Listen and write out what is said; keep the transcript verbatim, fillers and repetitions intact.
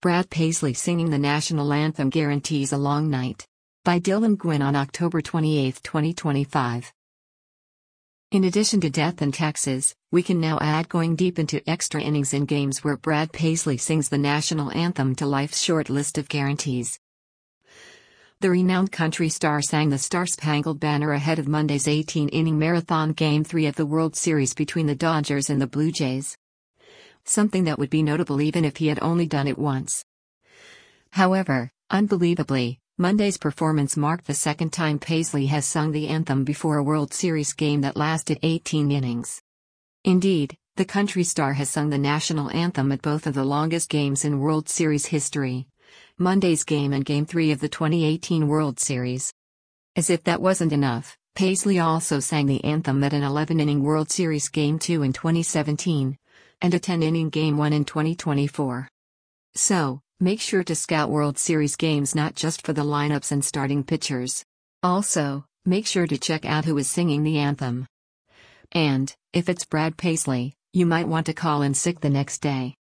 Brad Paisley singing the national anthem guarantees a long night. By Dylan Gwynn on October twenty-eighth, twenty twenty-five. In addition to death and taxes, we can now add going deep into extra innings in games where Brad Paisley sings the national anthem to life's short list of guarantees. The renowned country star sang the Star-Spangled Banner ahead of Monday's eighteen-inning marathon Game three of the World Series between the Dodgers and the Blue Jays. Something that would be notable even if he had only done it once. However, unbelievably, Monday's performance marked the second time Paisley has sung the anthem before a World Series game that lasted eighteen innings. Indeed, the country star has sung the national anthem at both of the longest games in World Series history, Monday's game and Game three of the twenty eighteen World Series. As if that wasn't enough, Paisley also sang the anthem at an eleven-inning World Series Game two in twenty seventeen, and a ten-inning Game one in twenty twenty-four. So, make sure to scout World Series games not just for the lineups and starting pitchers. Also, make sure to check out who is singing the anthem. And, if it's Brad Paisley, you might want to call in sick the next day.